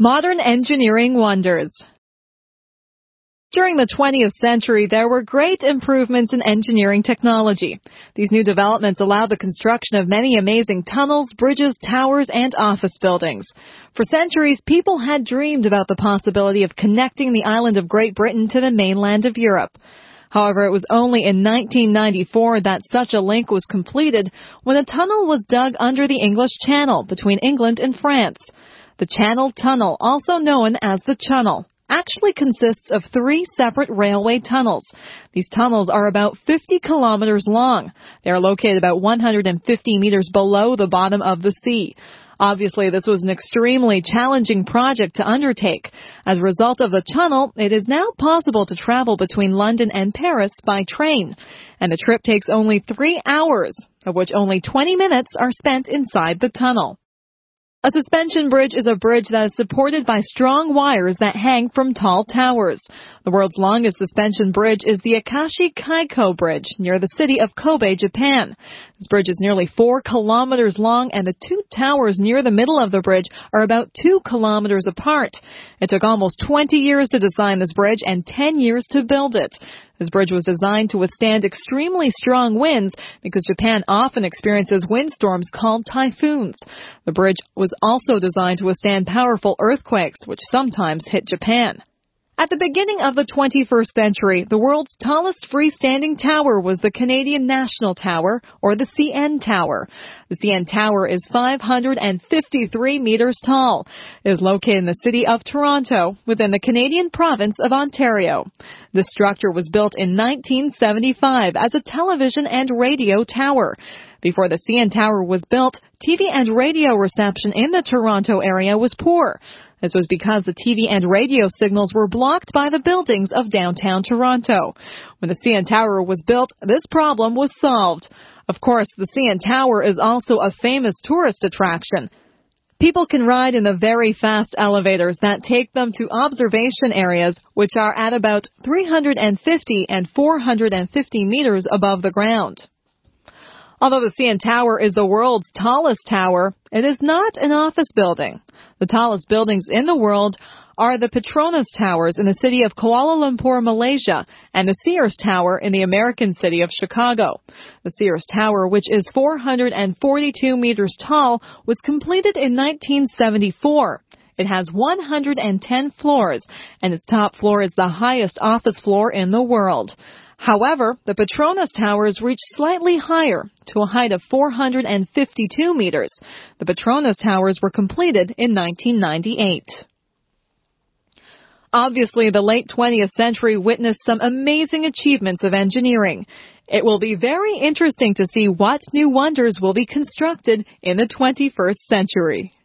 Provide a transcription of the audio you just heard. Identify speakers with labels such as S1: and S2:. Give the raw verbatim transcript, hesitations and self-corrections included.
S1: Modern engineering wonders. During the twentieth century, there were great improvements in engineering technology. These new developments allowed the construction of many amazing tunnels, bridges, towers, and office buildings. For centuries, people had dreamed about the possibility of connecting the island of Great Britain to the mainland of Europe. However, it was only in nineteen ninety-four that such a link was completed when a tunnel was dug under the English Channel between England and France. The Channel Tunnel, also known as the Chunnel, actually consists of three separate railway tunnels. These tunnels are about fifty kilometers long. They are located about one hundred fifty meters below the bottom of the sea. Obviously, this was an extremely challenging project to undertake. As a result of the tunnel, it is now possible to travel between London and Paris by train. And the trip takes only three hours, of which only twenty minutes are spent inside the tunnel. A suspension bridge is a bridge that is supported by strong wires that hang from tall towers. The world's longest suspension bridge is the Akashi Kaiko Bridge near the city of Kobe, Japan. This bridge is nearly four kilometers long, and the two towers near the middle of the bridge are about two kilometers apart. It took almost twenty years to design this bridge and ten years to build it. This bridge was designed to withstand extremely strong winds because Japan often experiences windstorms called typhoons. The bridge was also designed to withstand powerful earthquakes, which sometimes hit Japan. At the beginning of the twenty-first century, the world's tallest freestanding tower was the Canadian National Tower, or the C N Tower. The C N Tower is five hundred fifty-three meters tall. It is located in the city of Toronto, within the Canadian province of Ontario. This structure was built in nineteen seventy-five as a television and radio tower. Before the C N Tower was built, T V and radio reception in the Toronto area was poor. This was because the T V and radio signals were blocked by the buildings of downtown Toronto. When the C N Tower was built, this problem was solved. Of course, the C N Tower is also a famous tourist attraction. People can ride in the very fast elevators that take them to observation areas, which are at about three hundred fifty and four hundred fifty meters above the ground. Although the C N Tower is the world's tallest tower, it is not an office building. The tallest buildings in the world are the Petronas Towers in the city of Kuala Lumpur, Malaysia, and the Sears Tower in the American city of Chicago. The Sears Tower, which is four hundred forty-two meters tall, was completed in nineteen seventy-four. It has one hundred ten floors, and its top floor is the highest office floor in the world. However, the Petronas Towers reach slightly higher, to a height of four hundred fifty-two meters. The Petronas Towers were completed in nineteen ninety-eight. Obviously, the late twentieth century witnessed some amazing achievements of engineering. It will be very interesting to see what new wonders will be constructed in the twenty-first century.